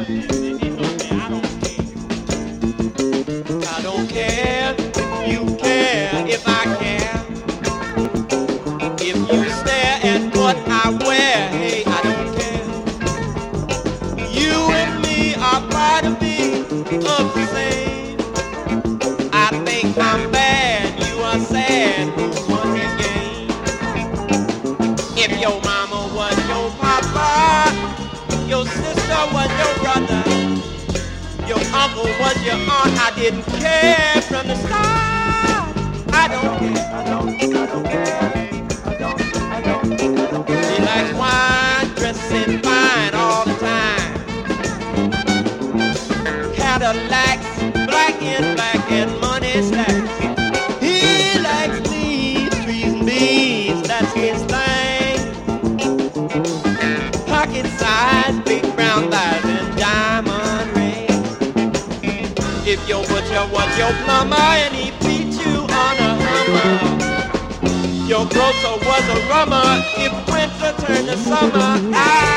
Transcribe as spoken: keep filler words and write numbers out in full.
I don't care if you care, if I care. If you stare at what I wear, hey, I don't care. You and me are part of me, of the same. I think I'm bad, you are sad, who won the game? If your mama was your papa, your sister was your brother, your uncle was your aunt, I didn't care from the start. I don't care, I don't, I don't care. She likes wine, dressing fine all the time. Cadillacs, black and black and money stacks. He likes leaves, trees and beans, that's his thing. Pocket size, big brown thighs and diamond rings. If your butcher was your plumber and he beat you on a Hummer, your grocer was a rummer if winter turned to summer. I